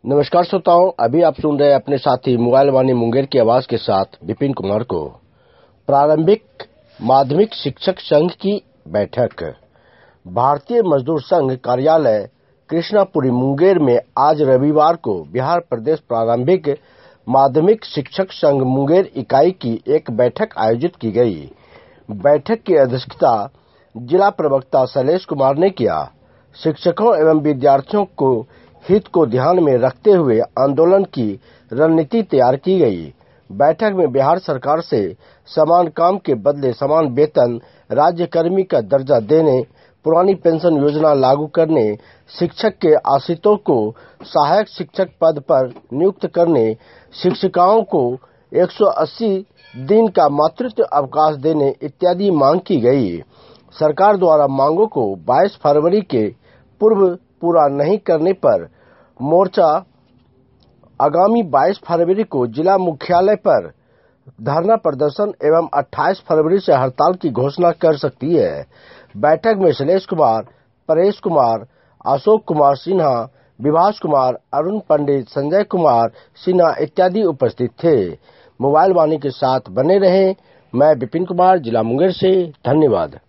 नमस्कार श्रोताओं, अभी आप सुन रहे हैं अपने साथी मोबाइल वाणी मुंगेर की आवाज के साथ विपिन कुमार को। प्रारंभिक माध्यमिक शिक्षक संघ की बैठक। भारतीय मजदूर संघ कार्यालय कृष्णापुरी मुंगेर में आज रविवार को बिहार प्रदेश प्रारंभिक माध्यमिक शिक्षक संघ मुंगेर इकाई की एक बैठक आयोजित की गई। बैठक की अध्यक्षता जिला प्रवक्ता शैलेश कुमार ने किया। शिक्षकों एवं विद्यार्थियों को हित को ध्यान में रखते हुए आंदोलन की रणनीति तैयार की गई। बैठक में बिहार सरकार से समान काम के बदले समान वेतन, राज्य कर्मी का दर्जा देने, पुरानी पेंशन योजना लागू करने, शिक्षक के आश्रितों को सहायक शिक्षक पद पर नियुक्त करने, शिक्षिकाओं को 180 दिन का मातृत्व अवकाश देने इत्यादि मांग की गई। सरकार द्वारा मांगों को 22 फरवरी के पूर्व पूरा नहीं करने पर मोर्चा आगामी 22 फरवरी को जिला मुख्यालय पर धरना प्रदर्शन एवं 28 फरवरी से हड़ताल की घोषणा कर सकती है। बैठक में शैलेश कुमार, परेश कुमार, अशोक कुमार सिन्हा, विभास कुमार, अरुण पंडित, संजय कुमार सिन्हा इत्यादि उपस्थित थे। मोबाइल वाणी के साथ बने रहें। मैं विपिन कुमार, जिला मुंगेर से। धन्यवाद।